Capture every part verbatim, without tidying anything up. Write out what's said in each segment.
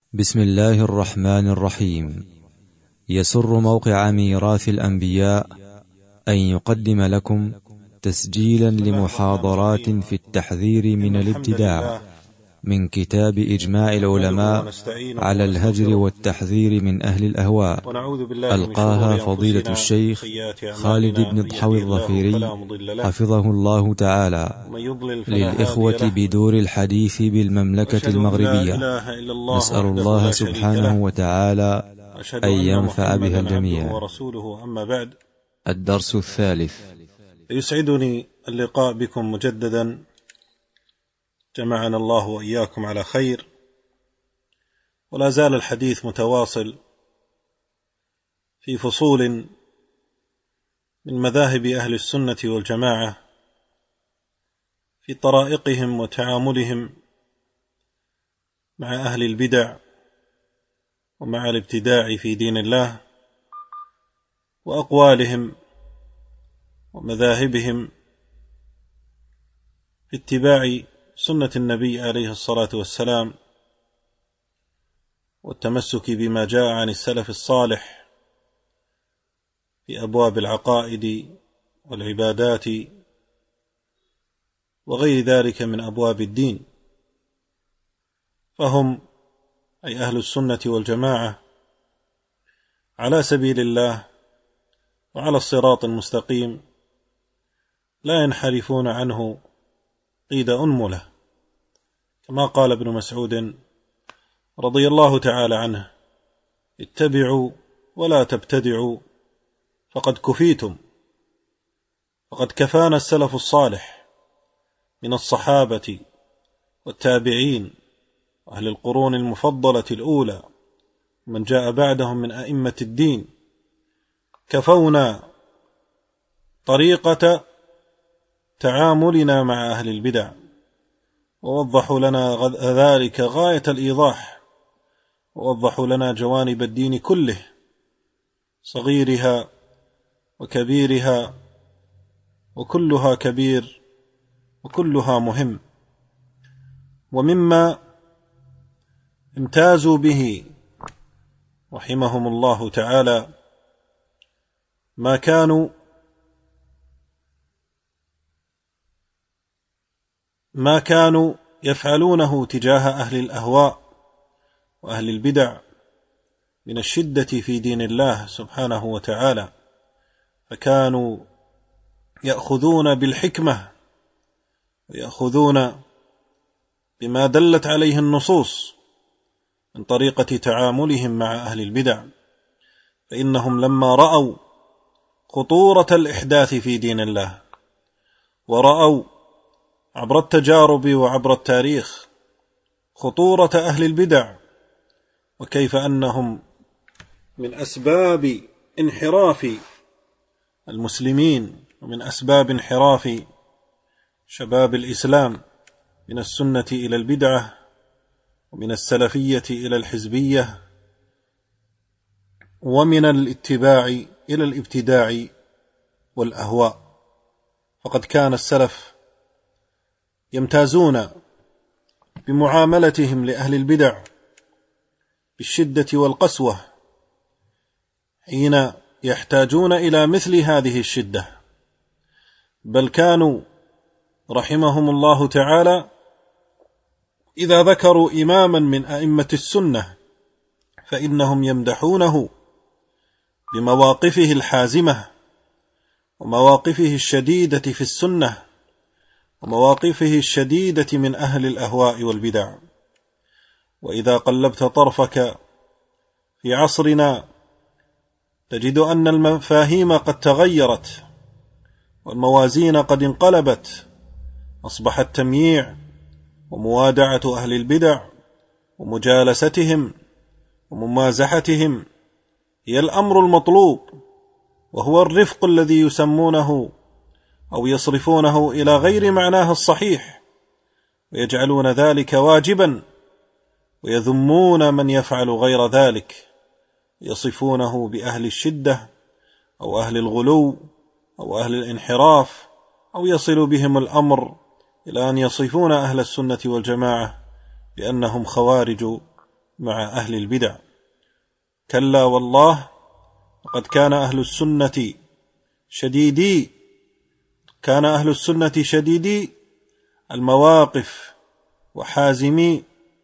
بسم الله الرحمن الرحيم. يسر موقع ميراث الأنبياء أن يقدم لكم تسجيلا لمحاضرات في التحذير من الابتداع من كتاب إجماع العلماء على الهجر والتحذير من أهل الأهواء، ألقاها فضيلة الشيخ خالد بن ضحوي الظفيري حفظه الله تعالى للإخوة بدور الحديث بالمملكة المغربية. نسأل الله سبحانه وتعالى أن ينفع بها الجميع. ورسوله أما بعد، الدرس الثالث. يسعدني اللقاء بكم مجددا، جمعنا الله وإياكم على خير، ولا زال الحديث متواصل في فصول من مذاهب أهل السنة والجماعة في طرائقهم وتعاملهم مع أهل البدع ومع الابتداع في دين الله، وأقوالهم ومذاهبهم في اتباع سنة النبي عليه الصلاة والسلام والتمسك بما جاء عن السلف الصالح في أبواب العقائد والعبادات وغير ذلك من أبواب الدين. فهم أي أهل السنة والجماعة على سبيل الله وعلى الصراط المستقيم، لا ينحرفون عنه قيد أنملة، كما قال ابن مسعود رضي الله تعالى عنه: اتبعوا ولا تبتدعوا فقد كفيتم. فقد كفانا السلف الصالح من الصحابة والتابعين وأهل القرون المفضلة الأولى من جاء بعدهم من أئمة الدين، كفونا طريقة تعاملنا مع أهل البدع، ووضحوا لنا ذلك غاية الإيضاح، ووضحوا لنا جوانب الدين كله، صغيرها وكبيرها، وكلها كبير وكلها مهم. ومما امتازوا به رحمهم الله تعالى ما كانوا ما كانوا يفعلونه تجاه أهل الأهواء وأهل البدع من الشدة في دين الله سبحانه وتعالى، فكانوا يأخذون بالحكمة ويأخذون بما دلت عليه النصوص من طريقة تعاملهم مع أهل البدع، فإنهم لما رأوا خطورة الإحداث في دين الله، ورأوا عبر التجارب وعبر التاريخ خطورة أهل البدع، وكيف أنهم من أسباب انحراف المسلمين ومن أسباب انحراف شباب الإسلام من السنة إلى البدعة، ومن السلفية إلى الحزبية، ومن الاتباع إلى الابتداع والأهواء. فقد كان السلف يمتازون بمعاملتهم لأهل البدع بالشدة والقسوة حين يحتاجون إلى مثل هذه الشدة، بل كانوا رحمهم الله تعالى إذا ذكروا إماما من أئمة السنة فإنهم يمدحونه بمواقفه الحازمة ومواقفه الشديدة في السنة ومواقفه الشديدة من أهل الأهواء والبدع. وإذا قلبت طرفك في عصرنا تجد أن المفاهيم قد تغيرت والموازين قد انقلبت، أصبح التمييع وموادعة أهل البدع ومجالستهم وممازحتهم هي الأمر المطلوب، وهو الرفق الذي يسمونه أو يصرفونه إلى غير معناه الصحيح، ويجعلون ذلك واجبا، ويذمون من يفعل غير ذلك، يصفونه بأهل الشدة أو أهل الغلو أو أهل الانحراف، أو يصل بهم الأمر إلى أن يصفون أهل السنة والجماعة بأنهم خوارج مع أهل البدع. كلا والله، لقد كان أهل السنة شديدي كان أهل السنة شديدي المواقف وحازمي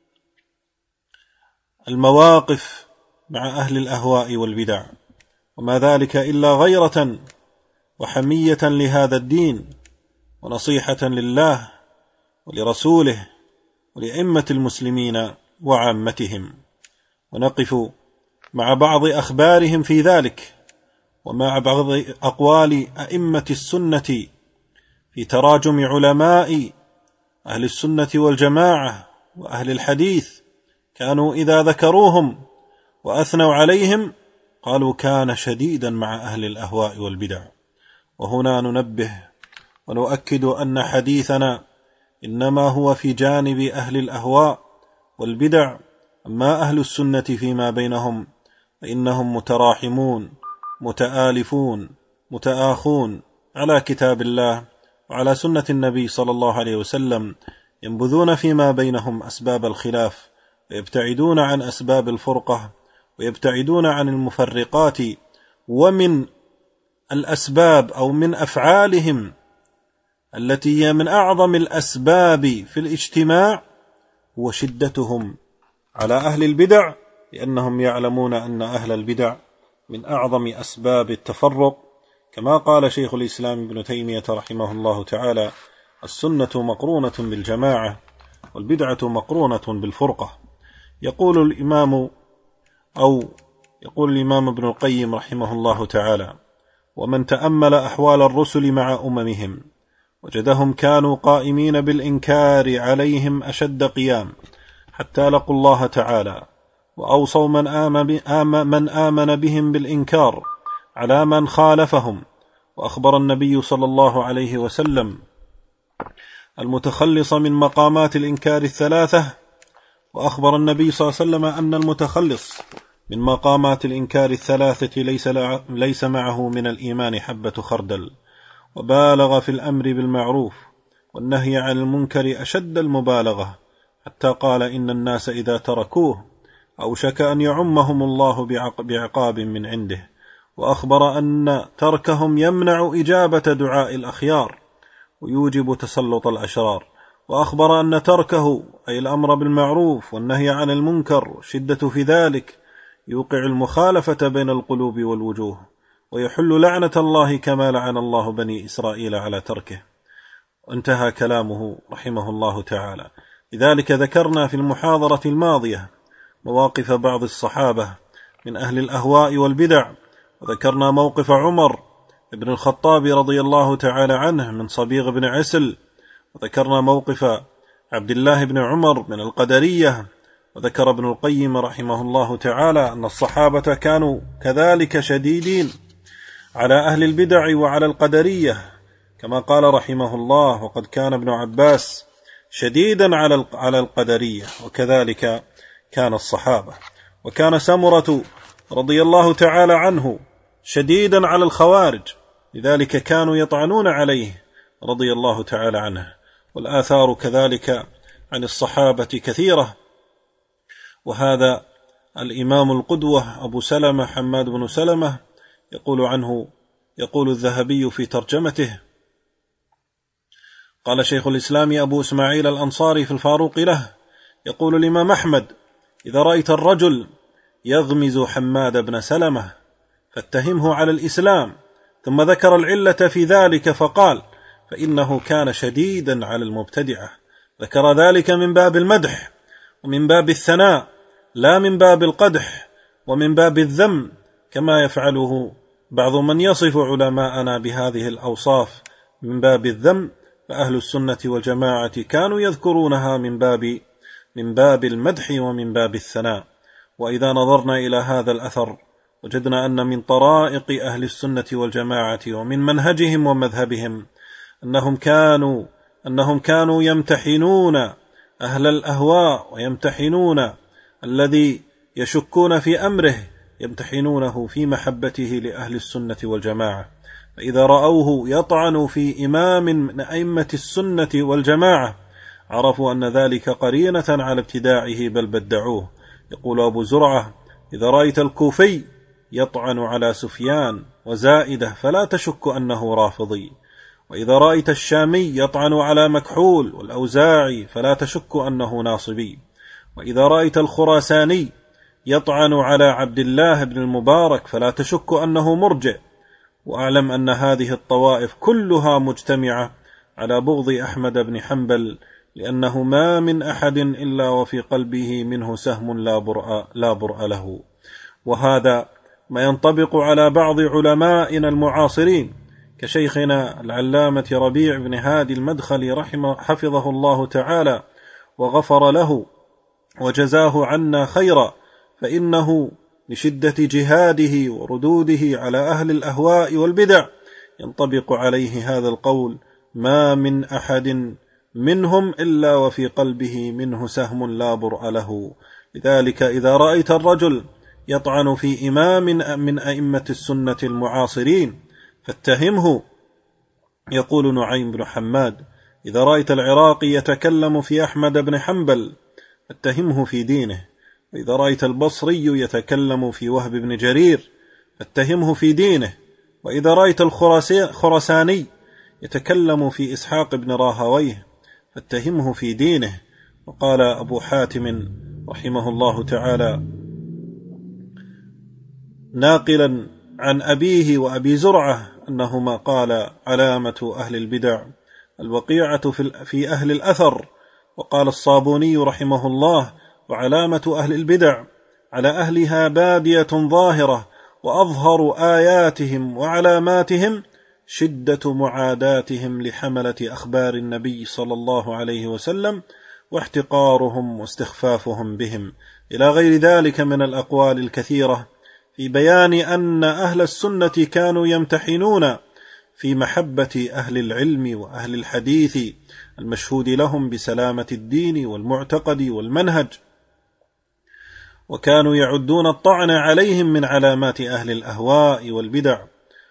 المواقف مع أهل الأهواء والبدع، وما ذلك إلا غيرة وحمية لهذا الدين ونصيحة لله ولرسوله ولأئمة المسلمين وعامتهم. ونقف مع بعض أخبارهم في ذلك، ومع بعض أقوال أئمة السنة في تراجم علماء أهل السنة والجماعة وأهل الحديث، كانوا إذا ذكروهم وأثنوا عليهم قالوا كان شديدا مع أهل الأهواء والبدع. وهنا ننبه ونؤكد أن حديثنا إنما هو في جانب أهل الأهواء والبدع، أما أهل السنة فيما بينهم فإنهم متراحمون متآلفون متآخون على كتاب الله وعلى سنة النبي صلى الله عليه وسلم، ينبذون فيما بينهم أسباب الخلاف ويبتعدون عن أسباب الفرقة ويبتعدون عن المفرقات. ومن الأسباب أو من أفعالهم التي هي من أعظم الأسباب في الاجتماع هو شدتهم على أهل البدع، لأنهم يعلمون أن أهل البدع من أعظم أسباب التفرق، كما قال شيخ الإسلام ابن تيمية رحمه الله تعالى: السنة مقرونة بالجماعة والبدعة مقرونة بالفرقة. يقول الإمام أو يقول الإمام ابن القيم رحمه الله تعالى: ومن تأمل أحوال الرسل مع أممهم وجدهم كانوا قائمين بالإنكار عليهم أشد قيام حتى لقوا الله تعالى، وأوصوا من آمن, من آمن بهم بالإنكار على من خالفهم. وأخبر النبي صلى الله عليه وسلم المتخلص من مقامات الإنكار الثلاثة وأخبر النبي صلى الله عليه وسلم أن المتخلص من مقامات الإنكار الثلاثة ليس, ليس معه من الإيمان حبة خردل، وبالغ في الأمر بالمعروف والنهي عن المنكر أشد المبالغة، حتى قال إن الناس إذا تركوه أوشك أن يعمهم الله بعقاب من عنده. وأخبر أن تركهم يمنع إجابة دعاء الأخيار ويوجب تسلط الأشرار. وأخبر أن تركه أي الأمر بالمعروف والنهي عن المنكر والشدة في ذلك يوقع المخالفة بين القلوب والوجوه، ويحل لعنة الله كما لعن الله بني إسرائيل على تركه. انتهى كلامه رحمه الله تعالى. لذلك ذكرنا في المحاضرة الماضية مواقف بعض الصحابة من أهل الأهواء والبدع، وذكرنا موقف عمر بن الخطاب رضي الله تعالى عنه من صبيغ بن عسل، وذكرنا موقف عبد الله بن عمر من القدرية. وذكر ابن القيم رحمه الله تعالى أن الصحابة كانوا كذلك شديدين على أهل البدع وعلى القدرية، كما قال رحمه الله: وقد كان ابن عباس شديدا على القدرية، وكذلك كان الصحابة. وكان سمرة رضي الله تعالى عنه شديدا على الخوارج، لذلك كانوا يطعنون عليه رضي الله تعالى عنه. والآثار كذلك عن الصحابة كثيرة. وهذا الإمام القدوة أبو سلمة حماد بن سلمة يقول عنه يقول الذهبي في ترجمته: قال شيخ الإسلام أبو إسماعيل الأنصاري في الفاروق له، يقول الإمام أحمد: إذا رأيت الرجل يغمز حماد بن سلمة فاتهمه على الإسلام. ثم ذكر العلة في ذلك فقال: فإنه كان شديدا على المبتدعة. ذكر ذلك من باب المدح ومن باب الثناء، لا من باب القدح ومن باب الذم، كما يفعله بعض من يصف علماءنا بهذه الأوصاف من باب الذم. فأهل السنة والجماعة كانوا يذكرونها من باب من باب المدح ومن باب الثناء. وإذا نظرنا إلى هذا الأثر وجدنا أن من طرائق أهل السنة والجماعة ومن منهجهم ومذهبهم أنهم كانوا أنهم كانوا يمتحنون أهل الأهواء ويمتحنون الذي يشكون في أمره، يمتحنونه في محبته لأهل السنة والجماعة. فإذا رأوه يطعن في إمام من أئمة السنة والجماعة عرفوا أن ذلك قرينة على ابتداعه، بل بدعوه. يقول أبو زرعة: إذا رأيت الكوفي يطعن على سفيان وزائدة فلا تشك أنه رافضي، وإذا رأيت الشامي يطعن على مكحول والأوزاعي فلا تشك أنه ناصبي، وإذا رأيت الخراساني يطعن على عبد الله بن المبارك فلا تشك أنه مرجئ. وأعلم أن هذه الطوائف كلها مجتمعة على بغض أحمد بن حنبل، لأنه ما من أحد إلا وفي قلبه منه سهم لا برء, لا برء له. وهذا ما ينطبق على بعض علمائنا المعاصرين كشيخنا العلامة ربيع بن هادي المدخلي رحمه حفظه الله تعالى وغفر له وجزاه عنا خيرا، فإنه لشدة جهاده وردوده على أهل الأهواء والبدع ينطبق عليه هذا القول: ما من أحد منهم إلا وفي قلبه منه سهم لا برء له. لذلك إذا رأيت الرجل يطعن في إمام من أئمة السنة المعاصرين فاتهمه. يقول نعيم بن حماد: إذا رأيت العراقي يتكلم في أحمد بن حنبل فاتهمه في دينه، وإذا رأيت البصري يتكلم في وهب بن جرير فاتهمه في دينه، وإذا رأيت الخراساني يتكلم في إسحاق بن راهويه فاتهمه في دينه. وقال أبو حاتم رحمه الله تعالى ناقلا عن أبيه وأبي زرعة أنهما قال: علامة أهل البدع الوقيعة في أهل الأثر. وقال الصابوني رحمه الله: وعلامة أهل البدع على أهلها بادية ظاهرة، وأظهر آياتهم وعلاماتهم شدة معاداتهم لحملة أخبار النبي صلى الله عليه وسلم واحتقارهم واستخفافهم بهم، إلى غير ذلك من الأقوال الكثيرة في بيان أن أهل السنة كانوا يمتحنون في محبة أهل العلم وأهل الحديث المشهود لهم بسلامة الدين والمعتقد والمنهج، وكانوا يعدون الطعن عليهم من علامات أهل الأهواء والبدع.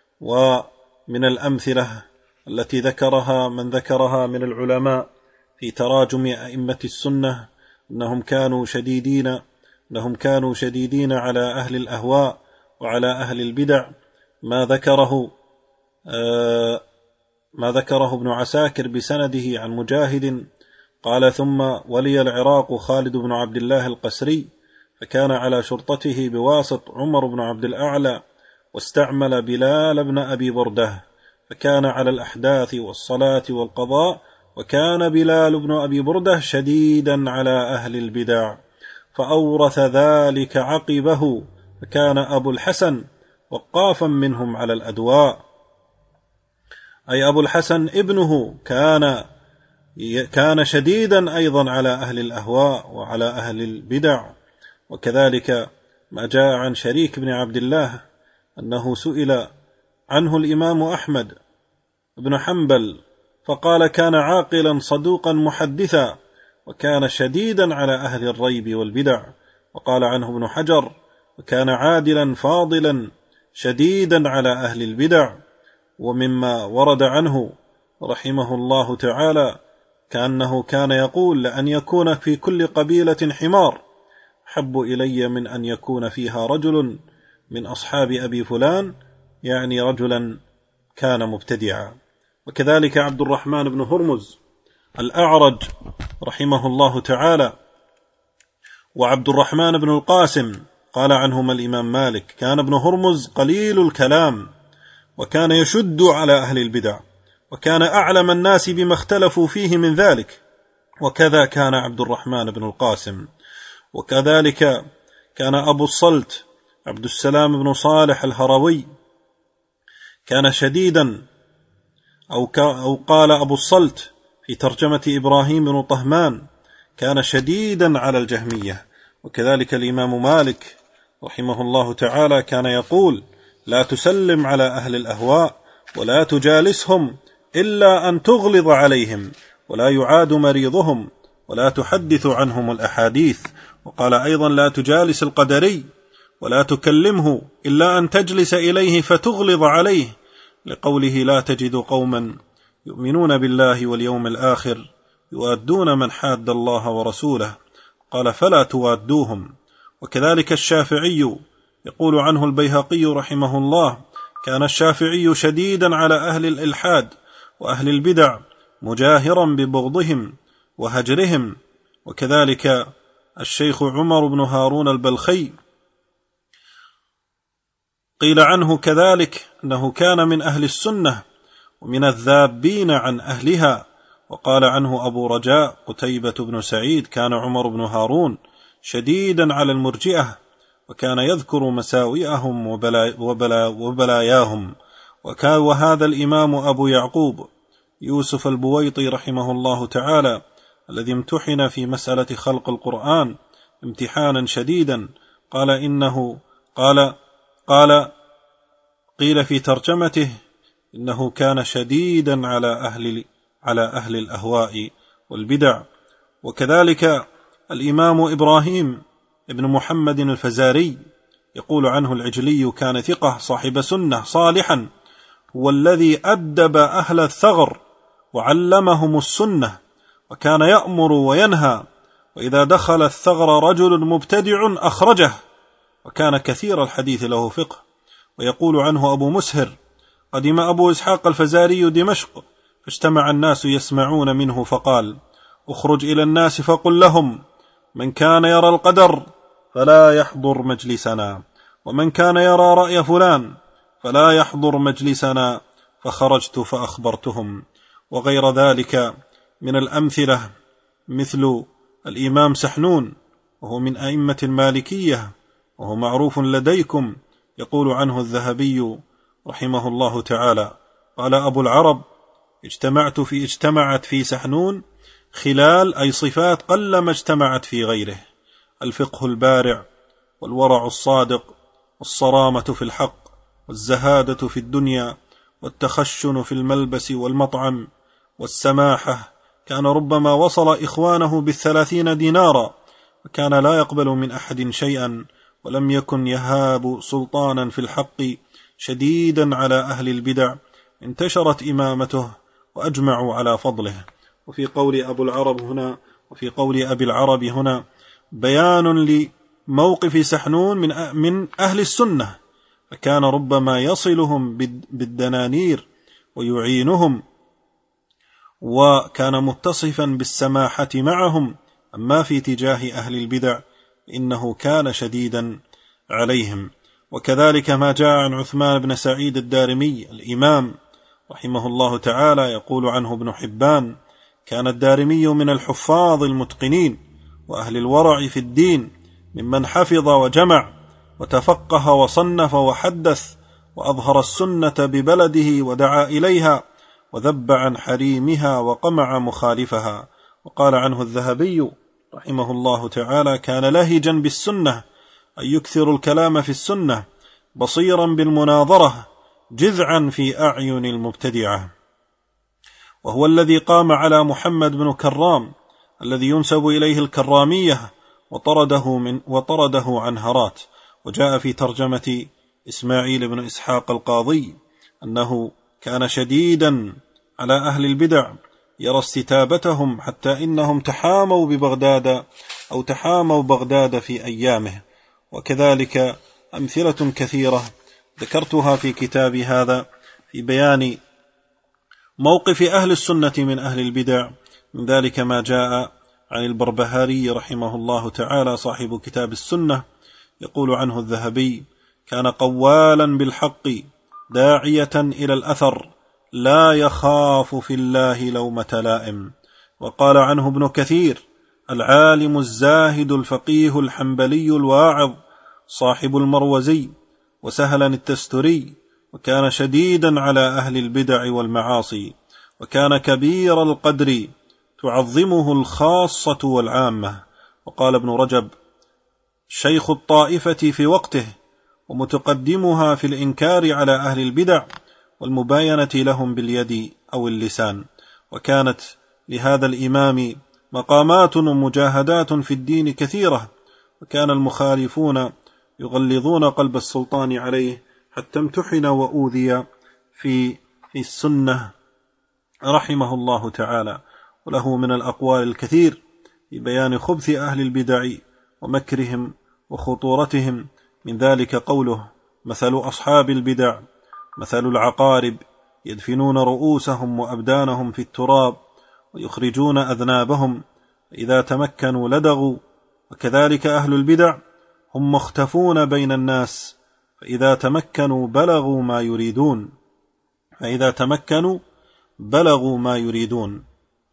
ومن الأمثلة التي ذكرها من ذكرها من العلماء في تراجم أئمة السنة أنهم كانوا شديدين أنهم كانوا شديدين على أهل الأهواء وعلى أهل البدع ما ذكره آه ما ذكره ابن عساكر بسنده عن مجاهد قال: ثم ولي العراق خالد بن عبد الله القسري، فكان على شرطته بواسط عمر بن عبد الأعلى، واستعمل بلال بن أبي برده، فكان على الأحداث والصلاة والقضاء، وكان بلال بن أبي برده شديدا على أهل البدع، فأورث ذلك عقبه، فكان أبو الحسن وقافا منهم على الأدواء، أي أبو الحسن ابنه كان كان شديدا أيضا على أهل الأهواء وعلى أهل البدع. وكذلك ما جاء عن شريك بن عبد الله أنه سئل عنه الإمام أحمد بن حنبل فقال: كان عاقلا صدوقا محدثا، وكان شديدا على أهل الريب والبدع. وقال عنه ابن حجر: وكان عادلا فاضلا شديدا على أهل البدع. ومما ورد عنه رحمه الله تعالى كأنه كان يقول: لأن يكون في كل قبيلة حمار حب إلي من أن يكون فيها رجل من أصحاب أبي فلان، يعني رجلا كان مبتدعا. وكذلك عبد الرحمن بن هرمز الأعرج رحمه الله تعالى وعبد الرحمن بن القاسم قال عنهما الإمام مالك: كان ابن هرمز قليل الكلام، وكان يشد على أهل البدع، وكان أعلم الناس بما اختلفوا فيه من ذلك. وكذا كان عبد الرحمن بن القاسم. وكذلك كان أبو الصلت عبد السلام بن صالح الهروي كان شديدا، أو, أو قال أبو الصلت في ترجمة إبراهيم بن طهمان: كان شديدا على الجهمية. وكذلك الإمام مالك رحمه الله تعالى كان يقول: لا تسلم على أهل الأهواء ولا تجالسهم إلا أن تغلظ عليهم، ولا يعاد مريضهم، ولا تحدث عنهم الأحاديث. وقال أيضا: لا تجالس القدري ولا تكلمه إلا أن تجلس إليه فتغلظ عليه، لقوله: لا تجد قوما يؤمنون بالله واليوم الآخر يوادون من حاد الله ورسوله. قال: فلا توادوهم. وكذلك الشافعي، يقول عنه البيهقي رحمه الله: كان الشافعي شديدا على أهل الإلحاد وأهل البدع، مجاهرا ببغضهم وهجرهم. وكذلك الشيخ عمر بن هارون البلخي قيل عنه كذلك أنه كان من أهل السنة ومن الذابين عن أهلها. وقال عنه أبو رجاء قتيبة بن سعيد: كان عمر بن هارون شديدا على المرجئة، وكان يذكر مساوئهم وبلا وبلا وبلاياهم. وهذا الإمام أبو يعقوب يوسف البويطي رحمه الله تعالى، الذي امتحن في مسألة خلق القرآن امتحانا شديدا، قال إنه قال قال قيل في ترجمته إنه كان شديدا على أهل على أهل الأهواء والبدع. وكذلك الإمام إبراهيم ابن محمد الفزاري، يقول عنه العجلي: كان ثقة صاحب سنة صالحا، هو الذي أدب أهل الثغر وعلمهم السنة، وكان يأمر وينهى، وإذا دخل الثغر رجل مبتدع أخرجه، وكان كثير الحديث له فقه. ويقول عنه أبو مسهر: قدم أبو إسحاق الفزاري دمشق، فاجتمع الناس يسمعون منه، فقال: اخرج إلى الناس فقل لهم: من كان يرى القدر فلا يحضر مجلسنا، ومن كان يرى رأي فلان فلا يحضر مجلسنا. فخرجت فأخبرتهم. وغير ذلك من الأمثلة مثل الإمام سحنون، وهو من أئمة المالكية، وهو معروف لديكم. يقول عنه الذهبي رحمه الله تعالى: قال أبو العرب: اجتمعت في اجتمعت في سحنون خلال أي صفات قل ما اجتمعت في غيره: الفقه البارع، والورع الصادق، والصرامة في الحق، والزهادة في الدنيا، والتخشن في الملبس والمطعم، والسماحة. كان ربما وصل إخوانه بالثلاثين دينارا، وكان لا يقبل من أحد شيئا، ولم يكن يهاب سلطانا في الحق، شديدا على أهل البدع. انتشرت إمامته وأجمعوا على فضله. وفي قول أبو العرب هنا وفي قول أبي العرب هنا بيان لموقف سحنون من من أهل السنة، فكان ربما يصلهم بالدنانير ويعينهم، وكان متصفا بالسماحة معهم. أما في تجاه أهل البدع إنه كان شديدا عليهم. وكذلك ما جاء عن عثمان بن سعيد الدارمي الإمام رحمه الله تعالى، يقول عنه ابن حبان: كان الدارمي من الحفاظ المتقنين وأهل الورع في الدين، ممن حفظ وجمع وتفقه وصنف وحدث، وأظهر السنة ببلده ودعا إليها، وذب عن حريمها وقمع مخالفها. وقال عنه الذهبي رحمه الله تعالى: كان لهجا بالسنة، أي يكثر الكلام في السنة، بصيرا بالمناظرة، جذعا في أعين المبتدعة. وهو الذي قام على محمد بن كرام الذي ينسب إليه الكرامية، وطرده, من وطرده عن هرات. وجاء في ترجمة إسماعيل بن إسحاق القاضي أنه كان شديدا على أهل البدع، يرى استتابتهم، حتى إنهم تحاموا ببغداد أو تحاموا بغداد في أيامه. وكذلك أمثلة كثيرة ذكرتها في كتابي هذا في بيان موقف أهل السنة من أهل البدع. من ذلك ما جاء عن البربهاري رحمه الله تعالى صاحب كتاب السنة، يقول عنه الذهبي: كان قوالا بالحق، داعية إلى الأثر، لا يخاف في الله لومة لائم. وقال عنه ابن كثير: العالم الزاهد الفقيه الحنبلي الواعظ، صاحب المروزي وسهلا التستري، وكان شديدا على أهل البدع والمعاصي، وكان كبير القدر، تعظمه الخاصة والعامة. وقال ابن رجب: شيخ الطائفة في وقته، ومتقدمها في الإنكار على أهل البدع والمباينة لهم باليد أو اللسان. وكانت لهذا الإمام مقامات ومجاهدات في الدين كثيرة، وكان المخالفون يغلظون قلب السلطان عليه، حتى امتحن وأوذي في في السنة رحمه الله تعالى. وله من الأقوال الكثير في بيان خبث أهل البدع ومكرهم وخطورتهم. من ذلك قوله: مثل أصحاب البدع مثل العقارب يدفنون رؤوسهم وأبدانهم في التراب ويخرجون أذنابهم، فإذا تمكنوا لدغوا. وكذلك أهل البدع هم مختفون بين الناس، فإذا تمكنوا بلغوا ما يريدون فإذا تمكنوا بلغوا ما يريدون.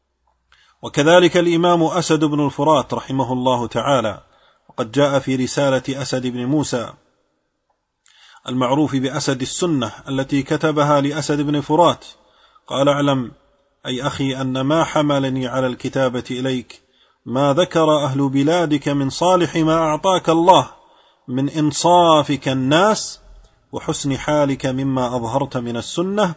وكذلك الإمام أسد بن الفرات رحمه الله تعالى، وقد جاء في رسالة أسد بن موسى المعروف بأسد السنة التي كتبها لأسد بن فرات، قال: اعلم أي أخي أن ما حملني على الكتابة إليك ما ذكر أهل بلادك من صالح ما أعطاك الله من إنصافك الناس وحسن حالك مما أظهرت من السنة،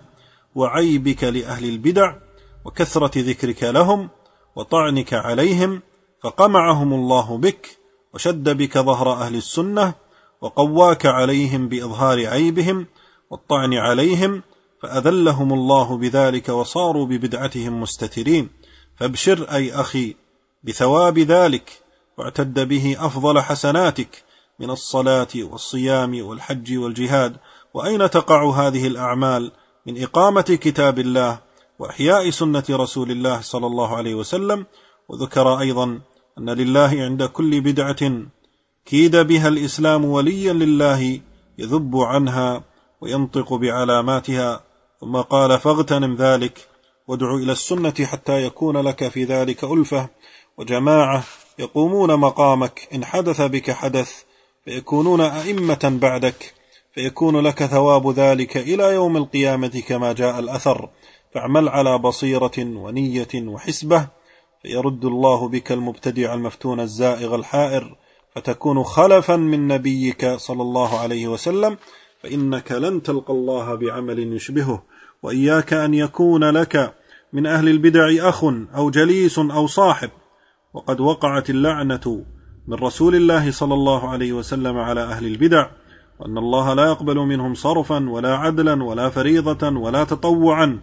وعيبك لأهل البدع وكثرة ذكرك لهم وطعنك عليهم، فقمعهم الله بك وشد بك ظهر أهل السنة وقواك عليهم بإظهار عيبهم والطعن عليهم، فأذلهم الله بذلك وصاروا ببدعتهم مستترين. فابشر أي أخي بثواب ذلك، واعتد به أفضل حسناتك من الصلاة والصيام والحج والجهاد. وأين تقع هذه الأعمال من إقامة كتاب الله وإحياء سنة رسول الله صلى الله عليه وسلم؟ وذكر أيضا أن لله عند كل بدعة كيد بها الإسلام وليا لله يذب عنها وينطق بعلاماتها. ثم قال: فاغتنم ذلك وادع إلى السنة حتى يكون لك في ذلك ألفة وجماعة يقومون مقامك إن حدث بك حدث، فيكونون أئمة بعدك، فيكون لك ثواب ذلك إلى يوم القيامة كما جاء الأثر. فاعمل على بصيرة ونية وحسبة، فيرد الله بك المبتدع المفتون الزائغ الحائر، فتكون خلفا من نبيك صلى الله عليه وسلم، فإنك لن تلقى الله بعمل يشبهه. وإياك أن يكون لك من أهل البدع أخ أو جليس أو صاحب. وقد وقعت اللعنة من رسول الله صلى الله عليه وسلم على أهل البدع، وأن الله لا يقبل منهم صرفا ولا عدلا ولا فريضة ولا تطوعا،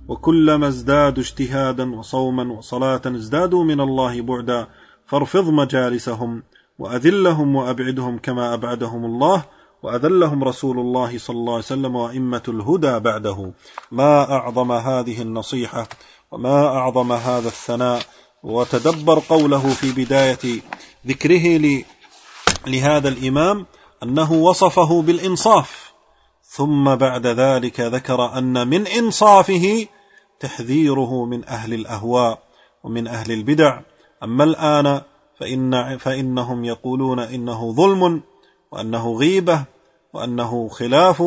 وكلما ازدادوا اجتهادا وصوما وصلاة ازدادوا من الله بعدا. فارفض مجالسهم وأذلهم وأبعدهم كما أبعدهم الله وأذلهم رسول الله صلى الله عليه وسلم وأئمة الهدى بعده. ما أعظم هذه النصيحة وما أعظم هذا الثناء. وتدبر قوله في بداية ذكره لهذا الإمام أنه وصفه بالإنصاف، ثم بعد ذلك ذكر أن من إنصافه تحذيره من أهل الأهواء ومن أهل البدع. أما الآن فإن فإنهم يقولون إنه ظلم وأنه غيبة وأنه خلاف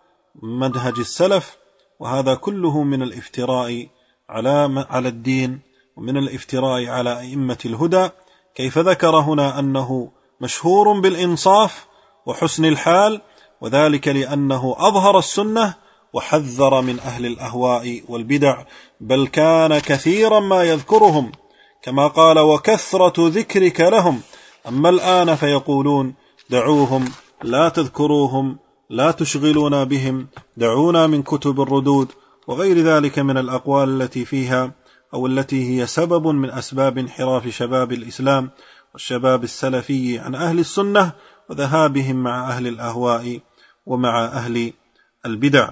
منهج السلف، وهذا كله من الافتراء على على الدين ومن الافتراء على أئمة الهدى. كيف ذكر هنا أنه مشهور بالإنصاف وحسن الحال؟ وذلك لأنه أظهر السنة وحذر من أهل الأهواء والبدع، بل كان كثيرا ما يذكرهم كما قال: وكثرة ذكرك لهم. أما الآن فيقولون: دعوهم، لا تذكروهم، لا تشغلونا بهم، دعونا من كتب الردود وغير ذلك من الأقوال التي فيها أو التي هي سبب من أسباب انحراف شباب الإسلام والشباب السلفي عن أهل السنة وذهابهم مع أهل الأهواء ومع أهل البدع.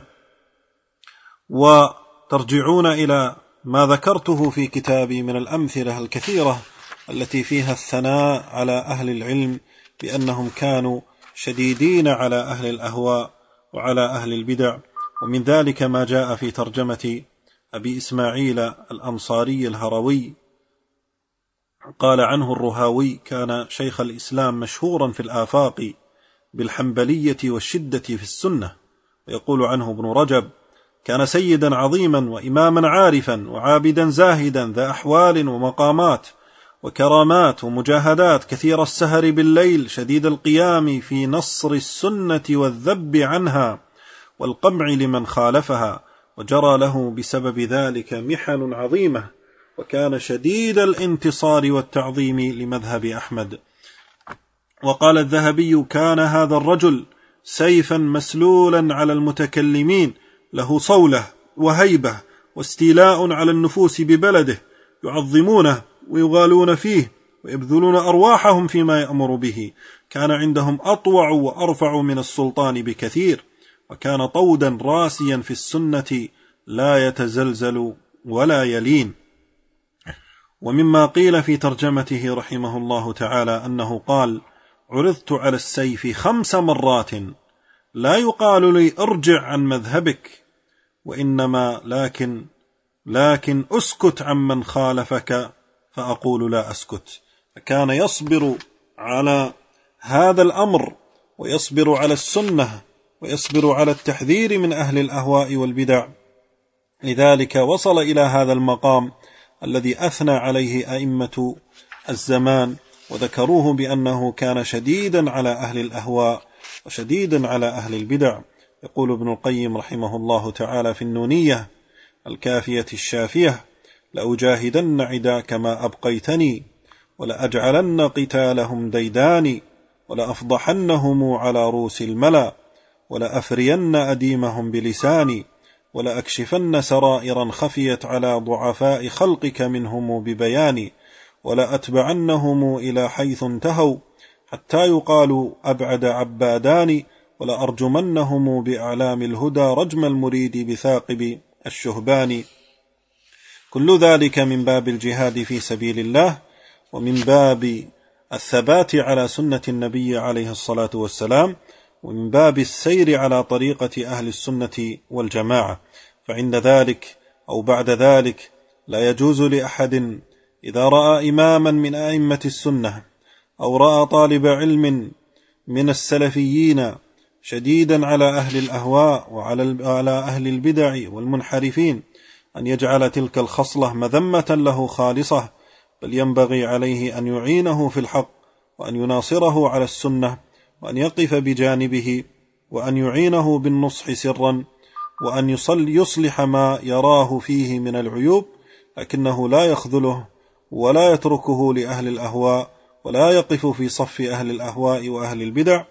وترجعون إلى ما ذكرته في كتابي من الأمثلة الكثيرة التي فيها الثناء على أهل العلم بأنهم كانوا شديدين على أهل الأهواء وعلى أهل البدع. ومن ذلك ما جاء في ترجمة أبي إسماعيل الأنصاري الهروي، قال عنه الرهاوي: كان شيخ الإسلام مشهورا في الآفاق بالحنبلية والشدة في السنة. ويقول عنه ابن رجب: كان سيدا عظيما وإماما عارفا وعابدا زاهدا ذا أحوال ومقامات وكرامات ومجاهدات، كثير السهر بالليل، شديد القيام في نصر السنة والذب عنها والقمع لمن خالفها، وجرى له بسبب ذلك محن عظيمة، وكان شديد الانتصار والتعظيم لمذهب أحمد. وقال الذهبي: كان هذا الرجل سيفا مسلولا على المتكلمين، له صولة وهيبة واستيلاء على النفوس ببلده، يعظمونه ويغالون فيه ويبذلون أرواحهم فيما يأمر به، كان عندهم أطوع وأرفع من السلطان بكثير، وكان طودا راسيا في السنة لا يتزلزل ولا يلين. ومما قيل في ترجمته رحمه الله تعالى أنه قال: عرضت على السيف خمس مرات لا يقال لي ارجع عن مذهبك، وإنما لكن لكن أسكت عمن خالفك فأقول لا أسكت. فكان يصبر على هذا الأمر، ويصبر على السنة، ويصبر على التحذير من أهل الأهواء والبدع. لذلك وصل إلى هذا المقام الذي أثنى عليه أئمة الزمان وذكروه بأنه كان شديدا على أهل الأهواء وشديدا على أهل البدع. يقول ابن القيم رحمه الله تعالى في النونية الكافية الشافية: لأجاهدن عداك ما أبقيتني، ولأجعلن قتالهم ديداني، ولأفضحنهم على رؤوس الملا، ولأفرين أديمهم بلساني، ولأكشفن سرائرا خفيت على ضعفاء خلقك منهم ببياني، ولأتبعنهم إلى حيث انتهوا حتى يقالوا أبعد عبادان، ولأرجمنهم بأعلام الهدى رجم المريد بثاقب الشهبان. كل ذلك من باب الجهاد في سبيل الله، ومن باب الثبات على سنة النبي عليه الصلاة والسلام، ومن باب السير على طريقة أهل السنة والجماعة. فعند ذلك أو بعد ذلك لا يجوز لأحد إذا رأى إماما من أئمة السنة أو رأى طالب علم من السلفيين شديدا على أهل الأهواء وعلى أهل البدع والمنحرفين أن يجعل تلك الخصلة مذمة له خالصة، بل ينبغي عليه أن يعينه في الحق، وأن يناصره على السنة، وأن يقف بجانبه، وأن يعينه بالنصح سرا، وأن يصلح ما يراه فيه من العيوب، لكنه لا يخذله ولا يتركه لأهل الأهواء، ولا يقف في صف أهل الأهواء وأهل البدع،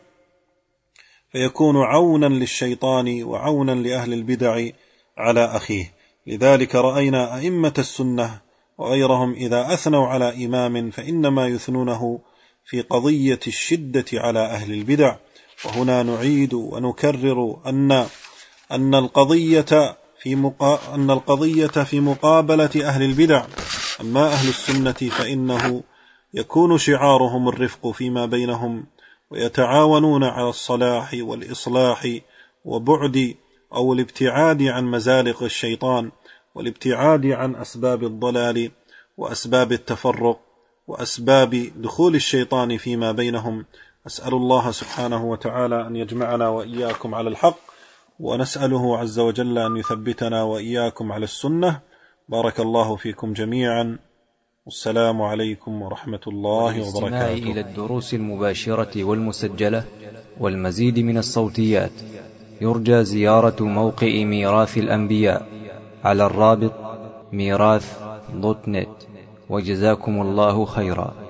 فيكون عونا للشيطان وعونا لأهل البدع على أخيه. لذلك رأينا أئمة السنة وغيرهم إذا أثنوا على إمام فإنما يثنونه في قضية الشدة على أهل البدع. وهنا نعيد ونكرر أن أن القضية في مقا... أن القضية في مقابلة أهل البدع. أما أهل السنة فإنه يكون شعارهم الرفق فيما بينهم، ويتعاونون على الصلاح والإصلاح وبعد أو الابتعاد عن مزالق الشيطان، والابتعاد عن أسباب الضلال وأسباب التفرق وأسباب دخول الشيطان فيما بينهم. أسأل الله سبحانه وتعالى أن يجمعنا وإياكم على الحق، ونسأله عز وجل أن يثبتنا وإياكم على السنة. بارك الله فيكم جميعا، والسلام عليكم ورحمة الله وبركاته. إلى الدروس المباشرة والمسجلة والمزيد من الصوتيات يرجى زيارة موقع ميراث الأنبياء على الرابط ميراث دوت نت. وجزاكم الله خيرا.